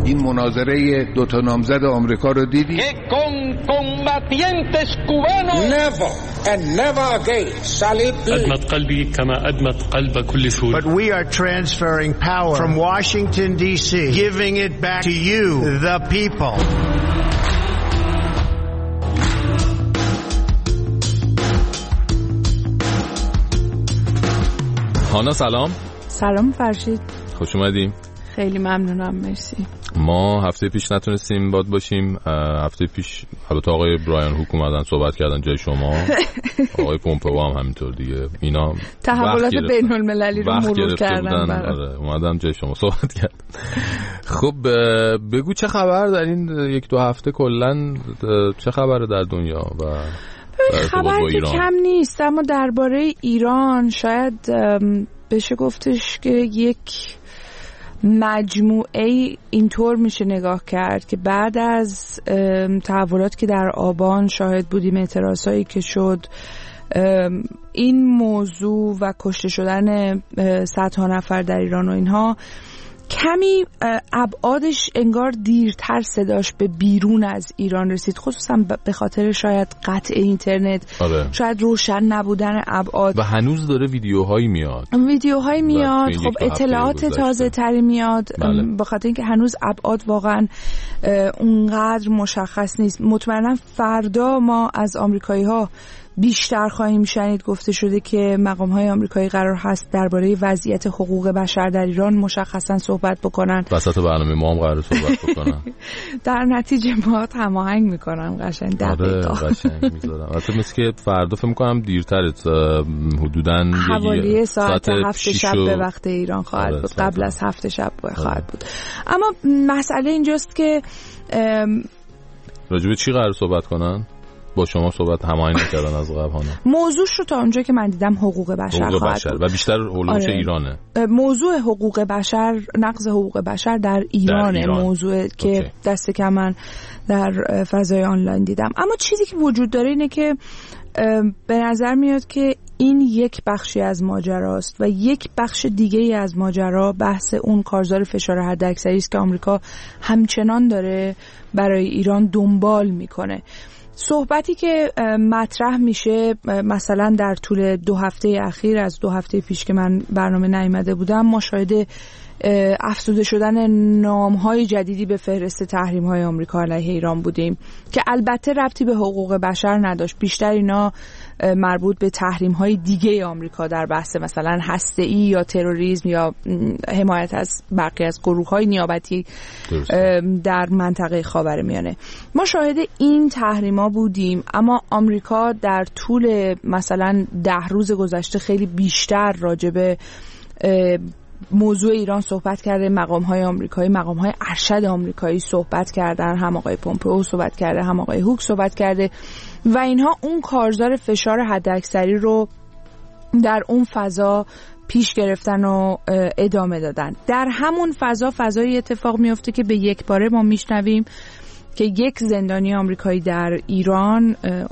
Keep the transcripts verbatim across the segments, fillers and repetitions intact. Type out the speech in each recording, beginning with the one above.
این مناظره دو تا نامزد آمریکا رو دیدید؟ Never and never again shall it be. أدمت قلبي كما أدمت قلب كل سوري. But we are transferring power from Washington D C, giving it back to you, the people. هانا سلام. سلام فرشید. خوش اومدیم. خیلی ممنونم، مرسی. ما هفته پیش نتونستیم باد باشیم. هفته پیش البته آقای برایان هوک اومدن صحبت کردن جای شما. آقای پومپئو هم همینطور دیگه. اینا تحولات بین المللی رو مرور کردن. آره اومدن جای شما صحبت کردن. خب بگو چه خبر در این یک دو هفته کلا چه خبره در دنیا و خبر که کم نیست، اما درباره ایران شاید بشه گفتش که یک مجموعه اینطور میشه نگاه کرد که بعد از تحولات که در آبان شاهد بودیم، اعتراضایی که شد، این موضوع و کشته شدن صدها نفر در ایران و اینها کمی ابعادش انگار دیرتر صداش به بیرون از ایران رسید، خصوصا به خاطر شاید قطع اینترنت. آره. شاید روشن نبودن ابعاد و هنوز داره ویدیوهایی میاد ویدیوهایی میاد خب اطلاعات تازه تری میاد. بله. به خاطر اینکه هنوز ابعاد واقعا اونقدر مشخص نیست. مطمئنا فردا ما از آمریکایی ها بیشتر خواهیم شنید. گفته شده که مقام‌های آمریکایی قرار هست درباره وضعیت حقوق بشر در ایران مشخصاً صحبت بکنن. وسط برنامه ما هم قرار صحبت بکنن. در نتیجه ما هماهنگ میکنن قشنگ دقیقاً. آره قشنگ میذارن. البته مثل که فردا فکر می‌کنم دیرتر حدوداً حوالی ساعت هفت شب به وقت ایران خواهد بود. قبل از هفت شب خواهد بود. اما مسئله اینجاست که راجع به چی قرار صحبت کنن؟ با شما صحبت هماهنگ کردن از قبل ها. موضوعش رو تا اونجا که من دیدم حقوق بشر حقوق خواهد بشر بود. و بیشتر هولوش آره. ایرانه. موضوع حقوق بشر، نقض حقوق بشر در ایران, در ایران. موضوع که اوکی. دست کم من در فضای آنلاین دیدم. اما چیزی که وجود داره اینه که به نظر میاد که این یک بخشی از ماجراست و یک بخش دیگه از ماجرا بحث اون کارزار فشار حداکثری است که آمریکا همچنان داره برای ایران دنبال میکنه. صحبتی که مطرح میشه مثلا در طول دو هفته اخیر، از دو هفته پیش که من برنامه نیامده بودم، ما شاهد افزوده شدن نام‌های جدیدی به فهرست تحریم‌های آمریکا علیه ایران بودیم که البته ربطی به حقوق بشر نداشت. بیشتر اینا مربوط به تحریم‌های دیگه آمریکا در بحث مثلا هسته‌ای یا تروریسم یا حمایت از برخی از گروه‌های نیابتی در منطقه خاورمیانه. ما شاهد این تحریم‌ها بودیم، اما آمریکا در طول مثلا ده روز گذشته خیلی بیشتر راجع به موضوع ایران صحبت کرده. مقام‌های آمریکایی، مقام‌های ارشد آمریکایی صحبت کردن، هم آقای پومپئو صحبت کرده، هم آقای هوک صحبت کرده و اینها اون کارزار فشار حداکثری رو در اون فضا پیش گرفتن و ادامه دادن. در همون فضا فضای اتفاق میفته که به یک باره ما میشنویم که یک زندانی آمریکایی در ایران،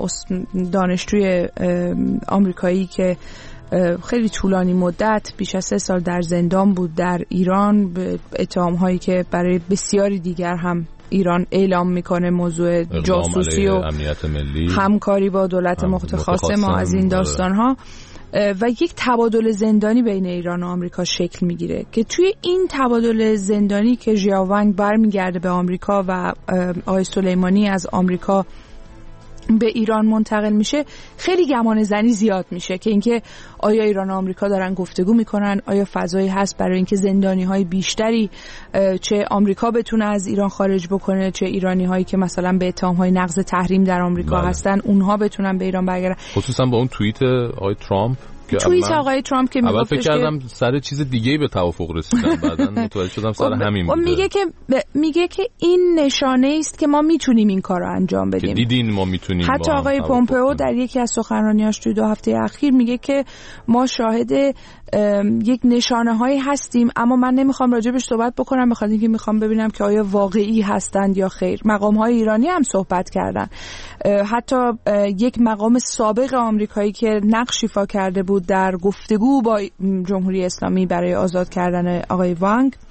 دانشجوی آمریکایی که خیلی طولانی مدت بیش از سه سال در زندان بود در ایران، به اتهام‌هایی که برای بسیاری دیگر هم ایران اعلام میکنه، موضوع جاسوسی و امنیت ملی، همکاری با دولت متخاصم ما از این داستان‌ها و یک تبادل زندانی بین ایران و آمریکا شکل میگیره که توی این تبادل زندانی که ژیاوانگ برمیگرده به آمریکا و آقای سلیمانی از آمریکا به ایران منتقل میشه، خیلی گمان زنی زیاد میشه که اینکه آیا ایران و آمریکا دارن گفتگو میکنن، آیا فضایی هست برای اینکه زندانی های بیشتری چه آمریکا بتونه از ایران خارج بکنه، چه ایرانی هایی که مثلا به اتهام های نقض تحریم در آمریکا بله. هستن اونها بتونن به ایران برگردن. خصوصا با اون توییت آقای ترامپ توییت آقای ترامپ که میگفتش که اول فکر کردم سر چیز دیگه به توافق رسیدن، بعداً متوجه شدم سر همین بوده. میگه که میگه که این نشانه است که ما میتونیم این کارو انجام بدیم، که دیدین ما میتونیم. حتی آقای پومپئو در یکی از سخنرانیاش توی دو هفته اخیر میگه که ما شاهد یک نشانه هایی هستیم، اما من نمیخوام راجبش صحبت بکنم، بخاطر اینکه میخوام ببینم که آیا واقعی هستند یا خیر. مقام های ایرانی هم صحبت کردن، حتی یک مقام سابق آمریکایی که نقش ایفا کرده بود در گفتگو با جمهوری اسلامی برای آزاد کردن آقای وانگ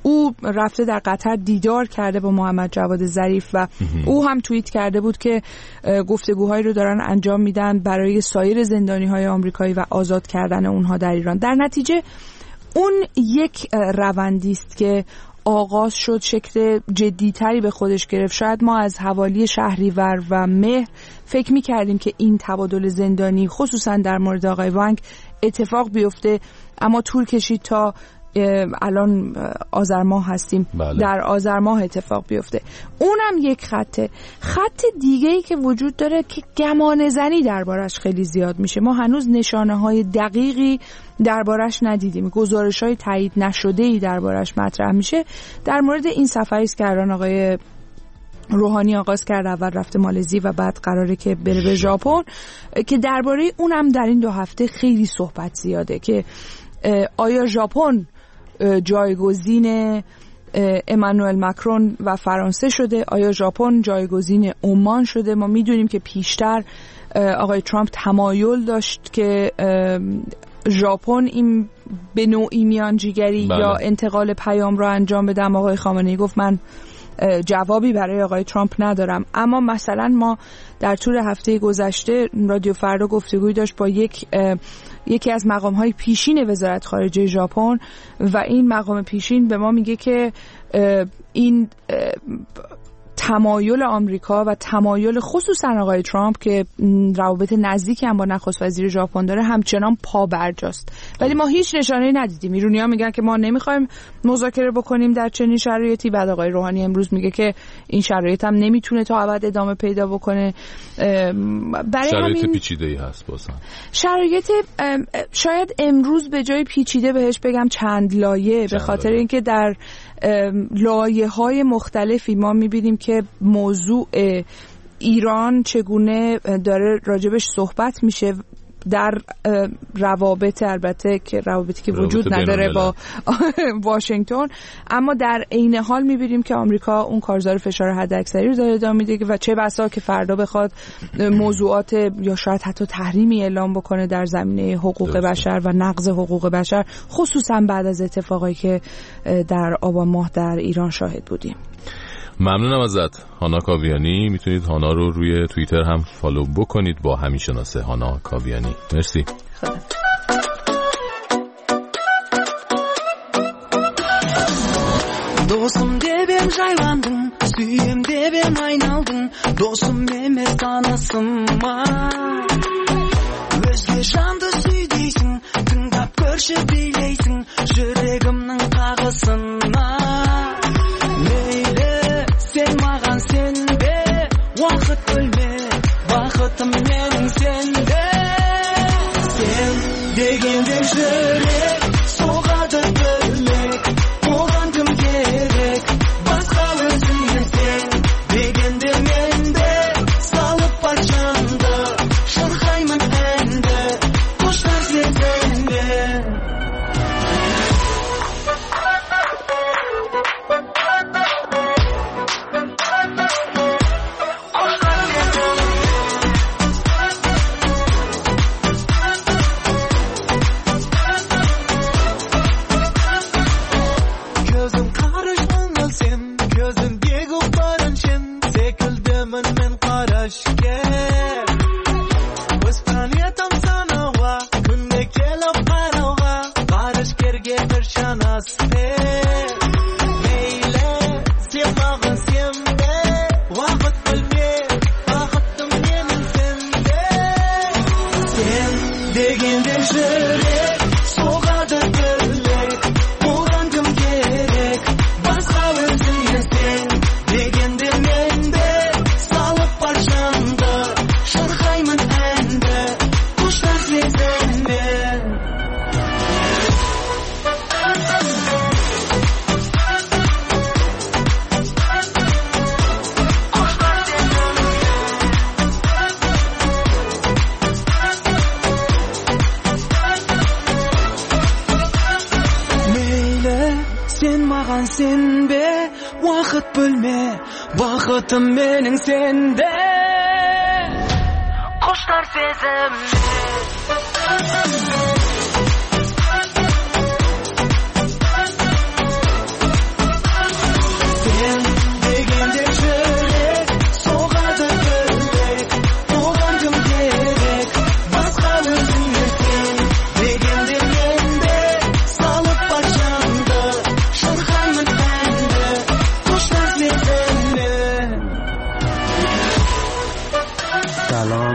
او رفته در قطر دیدار کرده با محمد جواد ظریف و او هم توییت کرده بود که گفتگوهایی رو دارن انجام میدن برای سایر زندانی‌های آمریکایی و آزاد کردن اونها در ایران. در نتیجه اون یک روندی است که آغاز شد، شکل جدی‌تری به خودش گرفت. شاید ما از حوالی شهریور و مهر فکر می‌کردیم که این تبادل زندانی خصوصا در مورد آقای وانگ اتفاق بیفته، اما طول کشید تا الان آذر ماه هستیم. بله. در آذر ماه اتفاق بیفته. اونم یک خطه. خط دیگه‌ای که وجود داره که گمان زنی دربارش خیلی زیاد میشه. ما هنوز نشانه‌های دقیقی دربارش ندیدیم. گزارش‌های تایید نشده‌ای دربارش مطرح میشه. در مورد این سفری است که الان آقای روحانی آغاز کرد، اول رفته مالزی و بعد قراره که بره به ژاپن، که درباره اونم در این دو هفته خیلی صحبت زیاده که آیا ژاپن جایگزین امانوئل ماکرون و فرانسه شده، آیا ژاپن جایگزین عمان شده. ما میدونیم که پیشتر آقای ترامپ تمایل داشت که ژاپن این به نوعی میانجیگری بله. یا انتقال پیام را انجام بده. آقای خامنه‌ای گفت من جوابی برای آقای ترامپ ندارم. اما مثلا ما در طول هفته گذشته رادیو فردا گفتگوی داشت با یک یکی از مقام‌های پیشین وزارت خارجه ژاپن و این مقام پیشین به ما میگه که این تمایل آمریکا و تمایل خصوصا آقای ترامپ که روابط نزدیکی هم با نخست وزیر ژاپن داره همچنان پا برجاست، ولی ما هیچ نشانه‌ای ندیدیم. ایرانی‌ها میگن که ما نمیخوایم مذاکره بکنیم در چنین شرایطی، بعد آقای روحانی امروز میگه که این شرایط هم نمیتونه تا ابد ادامه پیدا بکنه. برای شرایط همین پیچیده‌ای هست بازم. شرایط شاید امروز به جای پیچیده بهش بگم چند لایه، به خاطر اینکه در لایه‌های مختلفی ما می‌بینیم که موضوع ایران چگونه داره راجبش صحبت میشه در روابط، البته که روابطی که وجود نداره با واشنگتن، اما در عین حال می‌بینیم که آمریکا اون کارزار فشار حداکثری رو داره ادامه میده و چه بسا که فردا بخواد موضوعات یا شاید حتی تحریمی اعلام بکنه در زمینه حقوق بشر و نقض حقوق بشر، خصوصا بعد از اتفاقایی که در آبان ماه در ایران شاهد بودیم. ممنونم ازت هانا کاویانی. میتونید هانا رو روی توییتر هم فالو بکنید با همین شناسه هانا کاویانی. مرسی. خدا. Dostum debem jaylandım, suyum debem aynaldım, dostum emes tanısınma. Özge jandı süydeysin, tыңдап көрші билейсің, жүрегімнің қағысына. Sen mağan sende, vakit bölme, vakitım benim sende. Sen degende jürek, soğadı bölmek, oğlandım gerek, başka özüne sen. Degende mende, salıp başanda, şırkayman ende, kuşlar sezende. Sen be, vakit bölme, vakitim benim sende. Kuşlar sezemli.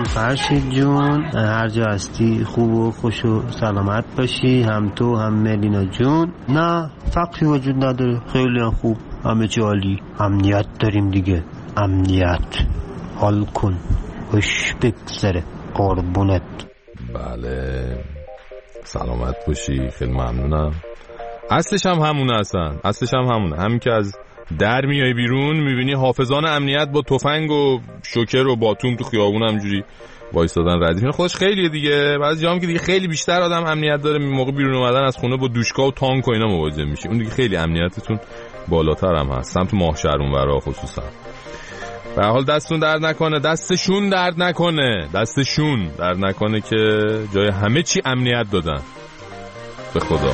فرشید جون هر جا هستی خوب و خوش و سلامت باشی، هم تو هم ملینا جون. نه فقری وجود نداره، خیلی هم خوب، همه چی عالی. امنیت داریم دیگه، امنیت. حال کن خوش بگذره قربونت. بله سلامت باشی، خیلی ممنونم. اصلش هم همونه، اصلا اصلش هم همونه. همین که از در میای بیرون میبینی حافظان امنیت با تفنگ و شوکر و باتوم تو خیابون همجوری وایسادن ردیف. این خودش خیلیه دیگه. بعضی جاها که دیگه خیلی بیشتر آدم امنیت داره، موقع بیرون اومدن از خونه با دوشکا و تانک و اینا مواجه میشی، اون دیگه خیلی امنیتتون بالاتر هم هست. سمت ماهشهر اونورا خصوصا. به هر حال دستتون درد نکنه، دستشون درد نکنه، دستشون درد نکنه که جای همه چی امنیت دادن. به خدا.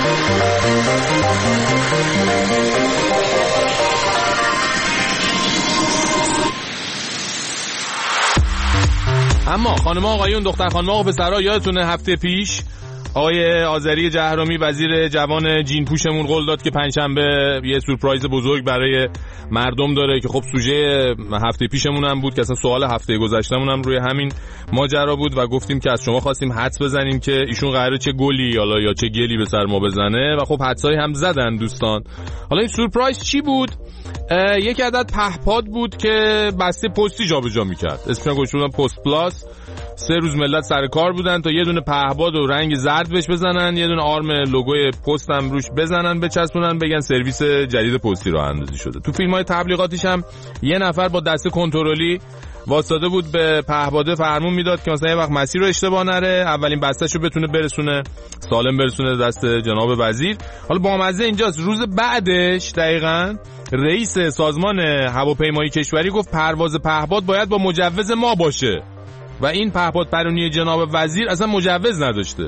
اما خانم آقایون، دختر خانم آقا پسرها، یادتونه هفته پیش آقای آذری جهرومی وزیر جوان جین پوشمون قول داد که پنجشنبه یه سورپرایز بزرگ برای مردم داره که خب سوژه هفته پیشمون هم بود که اصلا سوال هفته گذشتمون هم روی همین ماجرا بود و گفتیم که از شما خواستیم حدس بزنیم که ایشون قراره چه گلی حالا یا چه گلی به سر ما بزنه و خب حدسایی هم زدن دوستان. حالا این سورپرایز چی بود؟ یک عدد پهپاد بود که بسته پستی جابجا می‌کرد. اسمش گذاشته بودن پست پلاس. سه روز ملت سر کار بودن تا یه دونه پهپاد و رنگ زرد بهش بزنن، یه دونه آرم لوگوی پست هم روش بزنن، بچسبونن، بگن سرویس جدید پستی راه اندازی شده. تو فیلم‌های تبلیغاتیش هم یه نفر با دست کنترلی واسطه بود به پهپاده فرمون میداد که مثلا یه وقت مسیر رو اشتباه نره، اولین بسته‌شو بتونه برسونه سالم برسونه دست جناب وزیر. حالا بامزه اینجاست، روز بعدش دقیقاً رئیس سازمان هواپیمایی کشوری گفت پرواز پهپاد باید با مجوز ما باشه و این پهپاد پرونی جناب وزیر اصلا مجوز نداشته.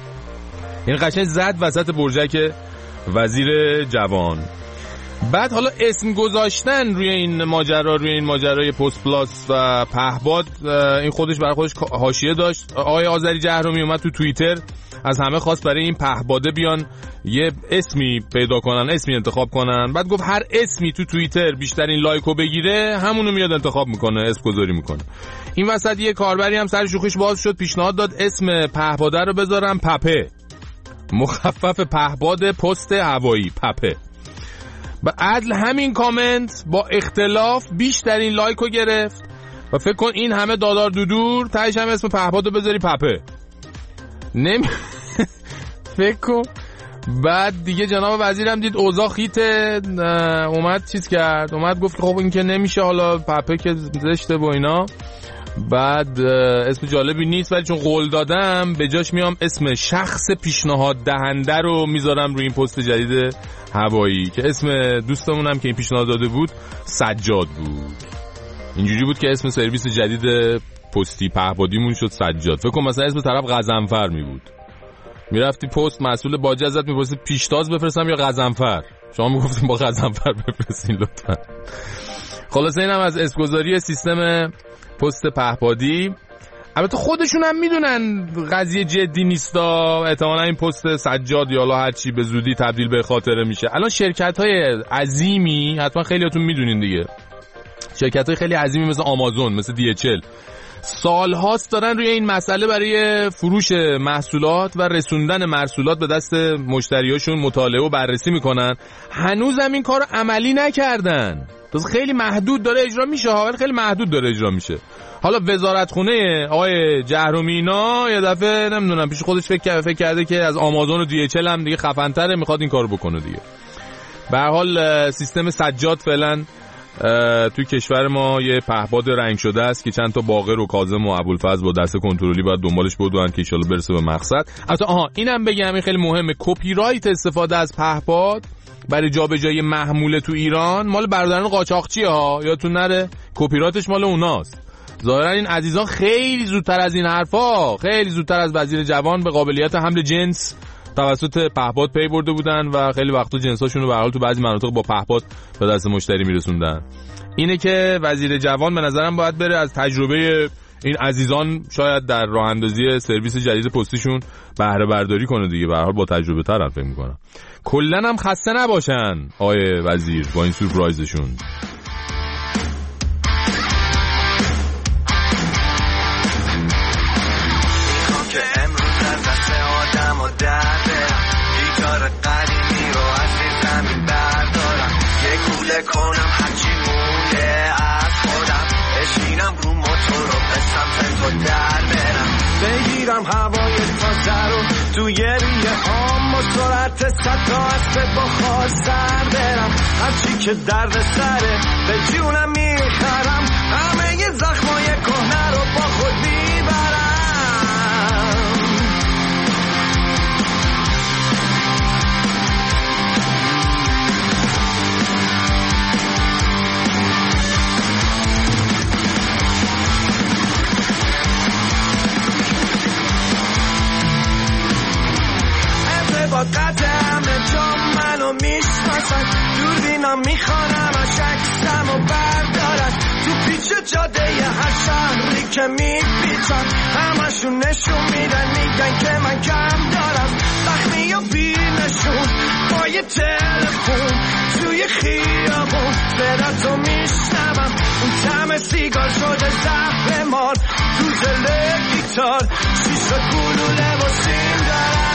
یعنی قشنگ زد وسط برجک وزیر جوان. بعد حالا اسم گذاشتن روی این ماجرا، روی این ماجرای پست پلاس و پهپاد، این خودش برای خودش حاشیه داشت. آقای آذری جهرومی اومد تو توییتر از همه خواست برای این پهپاده بیان یه اسمی پیدا کنن، اسمی انتخاب کنن. بعد گفت هر اسمی تو توییتر بیشترین لایکو بگیره همونو میاد انتخاب میکنه، اسم گذاری میکنه. این وسط یه کاربری هم سر شوخیش باز شد، پیشنهاد داد اسم پهپاده رو بذارم پپه، مخفف پهپاد پست هوایی، پپه. با عدل همین کامنت با اختلاف بیشترین لایکو گرفت و فکر کن این همه دادار دودور تهش هم اسم پهپادو بذاری پپه. نمی فکر کن. بعد دیگه جناب وزیرم دید اوضاع خیته، اومد چیز کرد، اومد گفت خب این که نمیشه، حالا پپه که زشته و اینا. بعد اسم جالبی نیست ولی چون قول دادم به جاش میام اسم شخص پیشنهاد دهنده رو میذارم روی این پست جدید هوایی که اسم دوستمونم که این پیشنهاد داده بود سجاد بود. اینجوری بود که اسم سرویس جدید پستی پهپادیمون شد سجاد. فکر کنم مثلا اسم طرف غضنفر می بود، میرفتی پست مسئول باجه ازت میپرسید پیشتاز بفرستم یا غضنفر، شما میگفتیم با غضنفر بفرستین لطفا. خلاصه اینم از اسمگذاری سیستم پست پهپادی. البته خودشون هم میدونن قضیه جدی نیستا، احتمالاً این پست سجاد یا هر چی به زودی تبدیل به خاطره میشه. الان شرکت‌های عظیمی، حتما خیلیاتون میدونین دیگه، شرکت‌های خیلی عظیمی مثل آمازون، مثل دی اچ ال سال هاست دارن روی این مسئله برای فروش محصولات و رسوندن محصولات به دست مشتریاشون مطالعه و بررسی میکنن. هنوز هم این کارو عملی نکردن، خیلی محدود داره اجرا میشه، حالا خیلی محدود داره اجرا میشه. حالا وزارتخونه آقای جهرومی اینا یه دفعه نمیدونم پیش خودش فکر کرده فکر کرده که از آمازون و دی اچ ال هم دیگه خفن‌تره، میخواد این کارو بکنه دیگه. به هر حال سیستم سجاد فعلا توی کشور ما یه پهپاد رنگ شده است که چند تا باقر و کاظم و ابوالفضل با دست کنترلی باید دنبالش بدون که ان شاء الله برسه به مقصد. البته آها اینم بگم، این خیلی مهمه، کپی رایت استفاده از پهپاد برای جابجایی محموله تو ایران مال برادران قاچاقچی ها، یادتون نره کپی رایتش مال اوناست. ظاهرا این عزیزان خیلی زودتر از این حرفا، خیلی زودتر از وزیر جوان به قابلیت حمل جنس توسط پهپاد پی برده بودن و خیلی وقتا جنساشون رو به هر حال تو بعضی مناطق با پهپاد به دست مشتری میرسوندن. اینه که وزیر جوان به نظرم باید بره از تجربه این عزیزان شاید در راه اندازی سرویس جدید پستیشون بهره برداری کنه دیگه، به هر حال با تجربه تر فکر می‌کنم. کلاً هم خسته نباشن آقای وزیر با این سورپرایزشون. در برم، گیتار قدیمی رو از زمین بردارم، یه کوله کنم هرچی مونه از خودم، بشینم رو موتور رو به سمت تو در برم، بگیرم هوای تازه رو توی ریه هام و سرعت صد تا اسب بخار سر برم، هرچی که درد سره به جونم میخرم، همه ی زخمای کهنه رو با خود میبرم. با قدم جام منو میشناسن، دوربینم میخوانم از عکسم و بردارن، تو پیچ جاده هر شهری که میپیچن همشون نشون میدن میگن که من کم دارم، زخمی و بیمشون با یه تلفون توی خیابون صداتو میشنوم، اون طعم سیگار شده زهر مار تو ژل گیتار، شیشه گلوله و سیم دارم،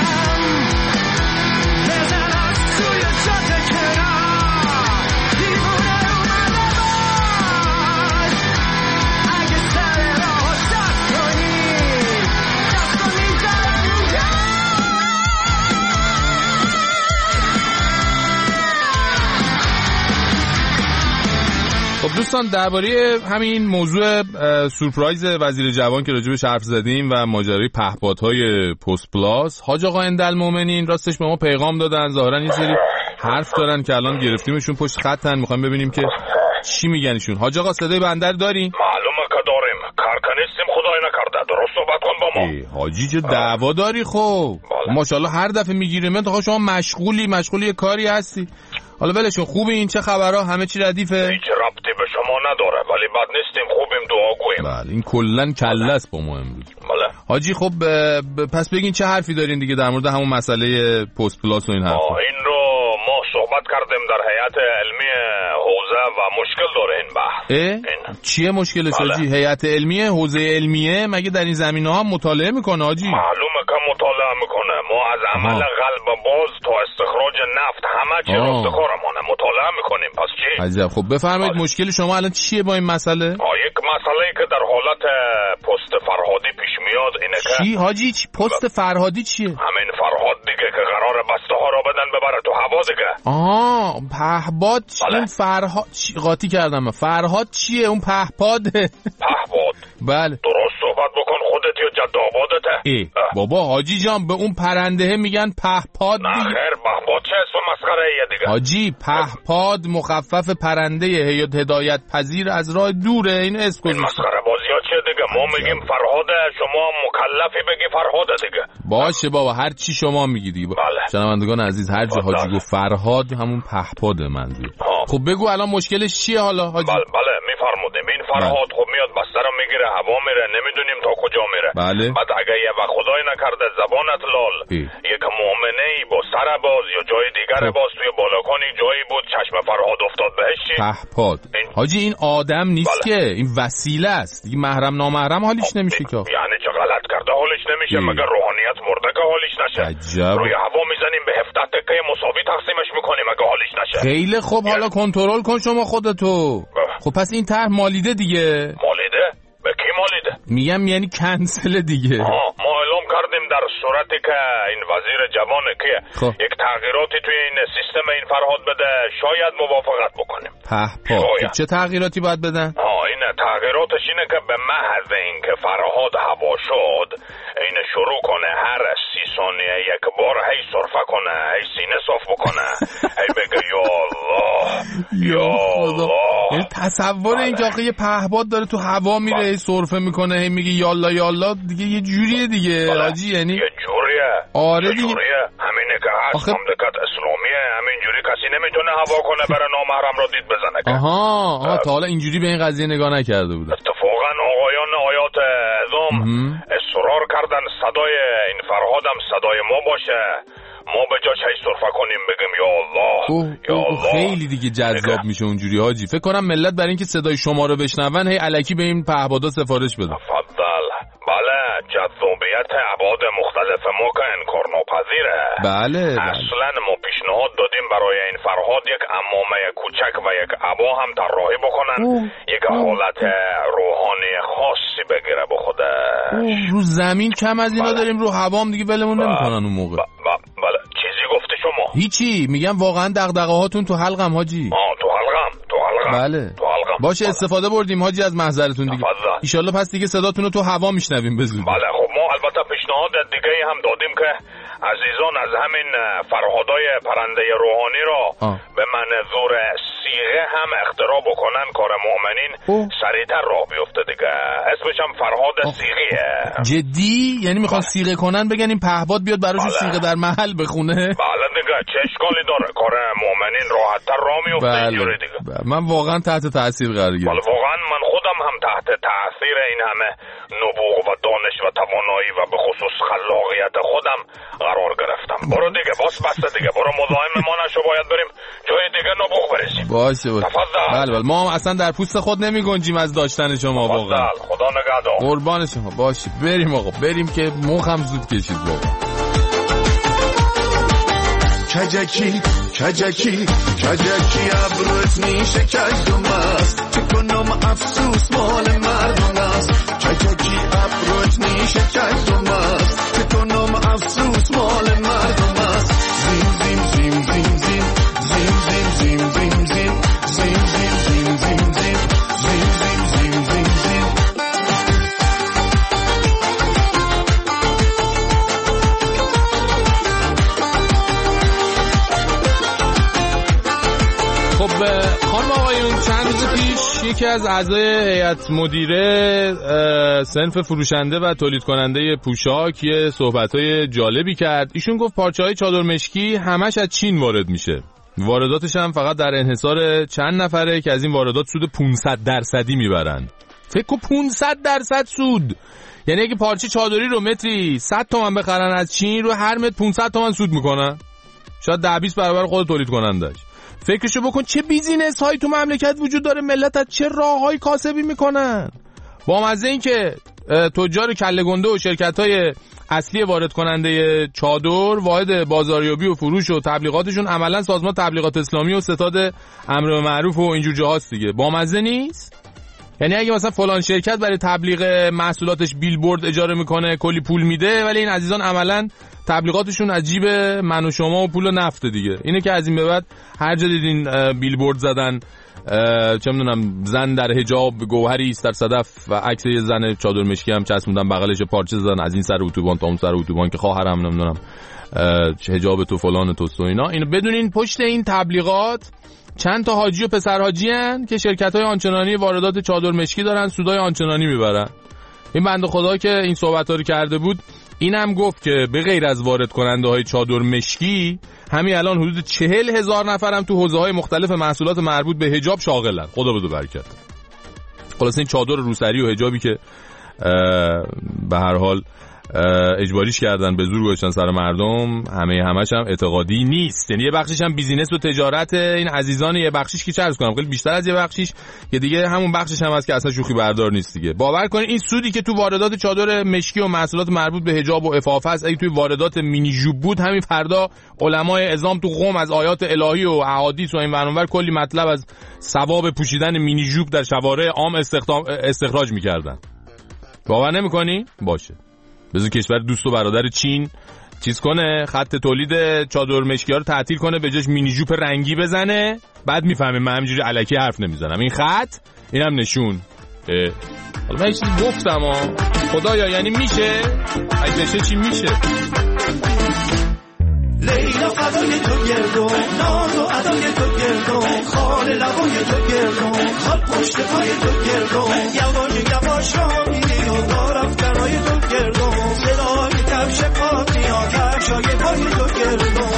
توی جاده کنار دیوونه اومده باز، اگه سر راه دست کنی دست رو میزنم. خب دوستان، درباره همین موضوع سورپرایز وزیر جوان که راجبش حرف زدیم و ماجرای پهپادهای پست پلاس، حاج آقا اندالمومنین راستش به ما پیغام دادن، ظاهرا یه سری حرف دارن که الان گرفتیمشون پشت خطن، میخوایم ببینیم که چی میگن ایشون. حاج آقا صدای بنده داریم؟ معلومه که داریم، کارکنیستیم خدای نکرده، درست صحبت کن با ما. حاجی چه دعوا داری خب؟ ماشاءالله هر دفعه میگیریم تو شما مشغولی مشغولی یه کاری هستی. حالا ولشون، خوبه این چه خبرها؟ همه چی ردیفه؟ هیچ ربطی به شما نداره، ولی بد نیستیم، خوبیم، دعاگوییم. بله این کلن کله است با ما امروز. بله حاجی خب پس بگین چه حرفی دارین دیگه در مورد همون مسئله پست پلاس و این حرفا؟ این رو ما صحبت کردیم در هیئت علمی حوزه و مشکل داره این بحث. این. چیه مشکلش حاجی؟ بله. هیئت علمی حوزه علمیه مگه در این زمینه‌ها مطالعه میکنه حاجی؟ معلومه که مطالعه میکنه، ما از عمل آها. قلب باز تا استخراج نفت همه چی رو افتخارمونه مطالعه میکنیم. پس چی؟ عجب. خب بفرمایید مشکل شما الان چیه با این مسئله؟ یک مسئله که در حالت پست فرهادی پیش میاد اینه که چی حاجی؟ چی پست ب... فرهادی چیه؟ همین فرهاد دیگه که قرار بسته ها رو بدن ببره تو هوا دیگه. آها پهپاد. این فرهاد چی... قاطی کردم. فرهاد چیه اون پهپاده؟ پهپاد. بله درست صحبت بکن، خودت یا جد آبادته. ای بابا حاجی جان به اون پرنده میگن پهپاد. نه خیر، پهپاد چه اسم مسخره ایه دیگه حاجی؟ پهپاد مخفف پرنده هدایت پذیر از راه دوره، این اسم گذاشته. مسخره بازی ها چیه دیگه؟ ما میگیم فرهاده، شما مکلفی بگی فرهاده دیگه. باشه بابا هر چی شما میگی دیگه. بله. شنوندگان عزیز هر جا حاجی گفت فرهاد همون پهپاده منظور. خب بگو الان مشکلش چیه حالا حاجی؟ بله بله میفرمودیم این فرهاد خب میاد بسته رو میگیره، هوا میره، نمیدونیم تا کجا میره. بله. بعد اگه یه وقت خدای نکرده زبانت لال یک مؤمنه ای با سر باز یا جای دیگر خب. باز توی بالاکانی جایی بود چشم فرهاد افتاد بهش چی؟ پهپاد. این... حاجی این آدم نیست بله. که این وسیله است دیگه، محرم نامحرم حالیش خب. نمیشه که. یعنی چه غلط کرده حالش نمیشه؟ مگر روحانیت مرده که حالش نشه؟ عجب. روی هوا میزنیم به هفده تکه مساوی تقسیمش میکنیم اگه حالش نشه. خیلی خوب یعنی... حالا کنترل کن شما خودتو. خب پس این طرح مالیده دیگه. مالیده؟ به کی مالیده؟ میگم یعنی کنسل دیگه. آه ما اعلام کردیم در صورتی که این وزیر جوانه که خب. یک تغییراتی توی این سیستم این فرهاد بده شاید موافقت بکنیم. پهپاد چه تغییراتی باید بدن؟ آه این تغییراتش اینه که به محض اینکه فرهاد هوا شد این شروع کنه هر سی ثانیه یک بار هی سرفه کنه، هی سینه صاف بکنه، هی بگه یا الله یا الله. یعنی تصور این که آخه یه پهپاد داره تو هوا میره هی سرفه میکنه هی میگه یالا یالا دیگه یه جوریه دیگه حاجی. یعنی یه جوریه. آره دیگه. جوریه. همینه که هست آخه... مملکت اسلامیه، همینجوری کسی نمیتونه هوا کنه بره نامحرم را دید بزنه که. آها آها تا حالا اینجوری به این قضیه نگاه نکرده بود. اتفاقا آقایان آیات اعظم اصرار کردن صدای این فرهادم صدای ما باشه، ما به جاش هی سرفه کنیم بگیم یا الله اوه یا اوه الله. خیلی دیگه جذاب میشه اونجوری حاجی. فکر کنم ملت برای اینکه صدای شما رو بشنون هی الکی به این پهپادا سفارش بدن. تفضل. بله جذابیت ابعاد مختلف ما که انکار ناپذیره. بله, بله. اصلا ما پیشنهاد دادیم برای این فرهاد یک عمامه کوچک و یک عبا هم طراحی بکنن، اوه. یک حالت روحانی خاصی بگیره به خودش. رو زمین کم از اینا بله. داریم، رو هوا هم دیگه بلمون نمیکنن اون موقع. بله بله. چیزی گفتی شما؟ هیچی، میگم واقعا دغدغه هاتون تو حلقم حاجی. آه تو حلقم تو حلقم بله تو حلقم. باشه بله. استفاده بردیم حاجی از محضرتون دیگه. ان شاء الله پس دیگه صداتون رو تو هوا میشنویم بزودی. بله خب ما البته پیشنهاد دیگه هم دادیم که عزیزان از همین فرهادای پرنده روحانی را آه. به منظور صیغه هم اختراع بکنن، کار مؤمنین سریعتر راه بیفته دیگه. اسمش هم فرهاد صیغیه. جدی؟ یعنی میخوان صیغه کنن بگن این پهباد بیاد براشون بله. صیغه در محل بخونه؟ بله دیگه، چه اشکالی داره؟ کار مؤمنین راحت‌تر راه میفته بله. اینجوری دیگه. بله. من واقعا تحت تاثیر قرار گرفتم. بله واقعا من خودم هم تحت تاثیر این همه نبوغ و دانش و توانایی و به خصوص خلاقیت خودم قرار گرفتم. برو دیگه باس بسته دیگه، برو مزاحم ما نشو، باید بریم جای دیگه نبوغ برسیم. باشه باشه. بله بله، ما هم اصلا در پوست خود نمی گنجیم از داشتن شما واقعا. خدا نگهدار. قربان شما. باشه بریم آقا، بریم که مخم زود کشید واقعا. کجکی کجکی کجکی ابروت میشه کجم است، چه کنم افسوس مال مردم است. کجکی ابروت میشه کجم است، چه کنم افسوس مال مردم است. زیم زیم زیم زیم زیم زیم زیم زیم زیم زیم زیم زیم زیم زیم زیم زیم زیم زیم زیم. خب خانم آقایون، چند روز پیش یکی از اعضای هیئت مدیره صنف فروشنده و تولید کننده پوشاک یه صحبت‌های جالبی کرد. ایشون گفت پارچه‌های چادر مشکی همش از چین وارد میشه، وارداتش هم فقط در انحصار چند نفره که از این واردات سود پانصد درصدی میبرن. فکر کن پانصد درصد سود، یعنی اگه پارچه چادری رو متری صد تومن بخرن از چین، رو هر متر پانصد تومن سود میکنن، شاید ده بیست برابر خود تولید کنندش. فکرشو بکن چه بیزینس هایی تو مملکت وجود داره، ملت از چه راههای کاسبی میکنن. با مزه این که تجار کله گنده و شرکت های اصلی وارد کننده چادر واحد بازاریابی و فروش و تبلیغاتشون عملا سازمان تبلیغات اسلامی و ستاد امر به معروف و اینجور جاهاست دیگه. با مزه نیست؟ یعنی اگه مثلا فلان شرکت برای تبلیغ محصولاتش بیلبورد اجاره میکنه کلی پول میده، ولی این عزیزان عملا تبلیغاتشون از جیب من و شما و پول نفت دیگه. اینه که از این به بعد هر جا دیدین بیلبورد زدن، چه میدونم زن در حجاب گوهری است در صدف و عکس یه زن چادر مشکی هم چسبوندن بغلش، پارچه زدن از این سر اتوبان تا اون سر اتوبان که خواهرم نمیدونم حجاب تو فلان تو و اینا، اینو بدونین پشت این تبلیغات چند تا حاجی و پسر حاجی هن که شرکت‌های آنچنانی واردات چادر مشکی دارن، سودای آنچنانی میبرن. این بنده خدا که این صحبت‌ها رو کرده بود اینم گفت که به غیر از وارد کننده های چادر مشکی، همین الان حدود چهل هزار نفرم تو حوزه های مختلف محصولات مربوط به حجاب شاغلن. خدا بده برکت. خلاص این چادر روسری و حجابی که به هر حال اجباریش کردن به زور گذاشتن سر مردم، همه همش هم اعتقادی نیست. یعنی یه بخشش هم بیزینس و تجارت این عزیزان، یه بخشش که چه عرض کنم خیلی بیشتر از یه بخشش که دیگه همون بخشش هم هست که اصلا شوخی بردار نیست دیگه. باور کنید این سودی که تو واردات چادر مشکی و محصولات مربوط به حجاب و عفاف است، اگه توی واردات مینی ژوب بود، همین فردا علمای اعظام تو قم از آیات الهی و احادیث و این ور اونور کلی مطلب از ثواب پوشیدن مینی ژوب در شوارع عام استخراج می‌کردن. باور نمی‌کنی؟ باشه. بذار کشور دوست و برادر چین چیز کنه، خط تولید چادر مشکی ها رو تعطیل کنه، به جاش مینی ژوپ رنگی بزنه، بعد میفهمه من همینجوری الکی حرف نمیزنم. این خط اینم نشون. حالا من یه چیزی گفتم ها خدایا، یعنی میشه؟ اگه بشه چی میشه؟ لیلا فضای تو گردم، ناز و ادای تو گردم، خال لبای تو گردم، خال پشت پای تو گردم، یواش یواش را میری و دارفتنای تو گردم، صدای کفش پاکی ها کفشای پای تو گردم.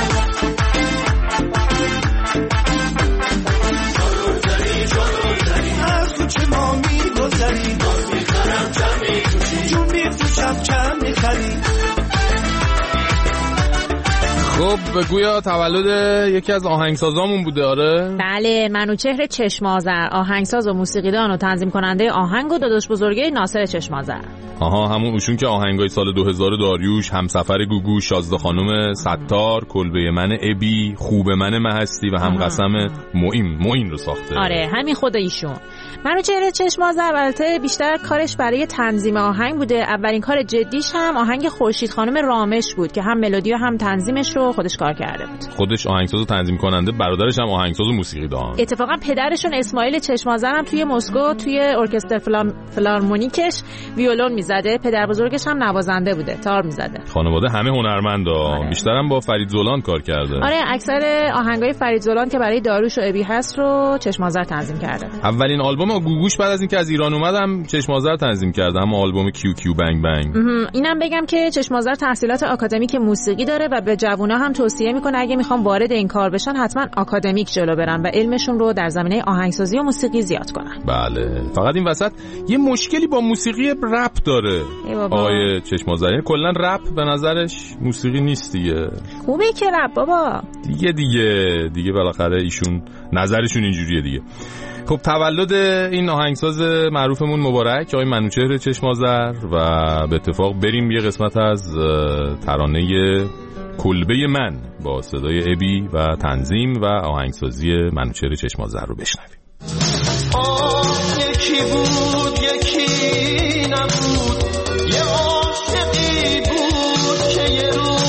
از تو چه ما میگذری، میخرم چم میکشی، جون میفروشم چم میخری. خب گویا تولد یکی از آهنگسازامون بوده. آره بله، منوچهر چشم‌آذر، آهنگساز و موسیقیدان و تنظیم کننده آهنگ و داداش بزرگه ناصر چشم‌آذر. آها، همون اوشون که آهنگای سال دو هزار داریوش، همسفر گوگو، شازده خانم ستار، کلبه من ابی، خوب من مهستی و هم قسم معین معین رو ساخته. آره همین خود ایشون. منوچهر چشم‌آذر البته بیشتر کارش برای تنظیم آهنگ بوده. اولین کار جدیش هم آهنگ خورشید خانم رامش بود که هم ملودی و هم تنظیمش رو خودش کار کرده بود. خودش آهنگساز و تنظیم کننده، برادرش هم آهنگساز و موسیقیدان. اتفاقا پدرشون اسماعیل چشم‌آذر هم توی مسکو توی ارکستر فلام... فلارمونیکش ویولون میزده. پدر بزرگش هم نوازنده بوده، تار میزده. خانواده همه هنرمندا. آره. بیشتر هم با فرید زولان کار کرده. آره، اکثر آهنگای فرید زولان که برای داریوش و ابی هست رو چشم‌آذر تنظیم کرده. اولین آلبوم گوگوش بعد از اینکه از ایران اومدم چشم‌آذر تنظیم کرده، هم آلبوم کیو کیو بنگ بنگ. اینم بگم که چشم‌آذر تحصیلات آکادمیک موسیقی داره و به جوونا هم توصیه میکنه اگه میخوان وارد این کار بشن حتما آکادمیک جلو برن و علمشون رو در زمینه آهنگسازی و موسیقی زیاد کنن. بله، فقط این وسط یه مشکلی با موسیقی رپ داره آقای چشم‌آذر. کلا رپ به نظرش موسیقی نیست دیگه. خوبه که رپ بابا. دیگه دیگه دیگه بالاخره ایشون نظرشون اینجوریه دیگه. خب تولد این آهنگساز معروفمون مبارک آقای منوچهر چشم‌آذر و به اتفاق بریم یه قسمت از ترانه کلبه من با صدای ابی و تنظیم و آهنگسازی منوچهر چشم‌آذر رو بشنویم. یکی بود یکی نبود، یه عاشقی بود که یه روز